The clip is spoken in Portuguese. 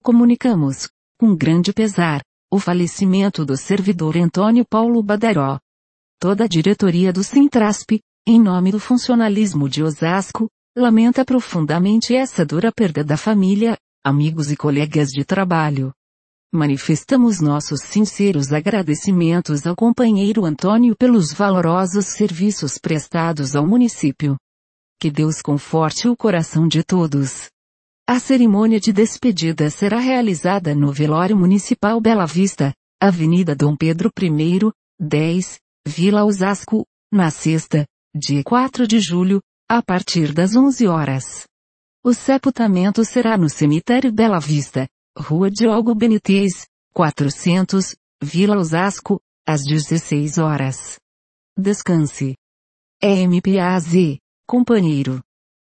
comunicamos, com grande pesar, o falecimento do servidor Antônio Paulo Badaró. Toda a diretoria do Sintrasp, em nome do funcionalismo de Osasco, lamenta profundamente essa dura perda da família, amigos e colegas de trabalho. Manifestamos nossos sinceros agradecimentos ao companheiro Antônio pelos valorosos serviços prestados ao município. Que Deus conforte o coração de todos. A cerimônia de despedida será realizada no Velório Municipal Bela Vista, Avenida Dom Pedro I, 10, Vila Osasco, na sexta, dia 4 de julho, a partir das 11 horas. O sepultamento será no Cemitério Bela Vista, Rua Diogo Benítez, 400, Vila Osasco, às 16 horas. Descanse. MPAZ, companheiro.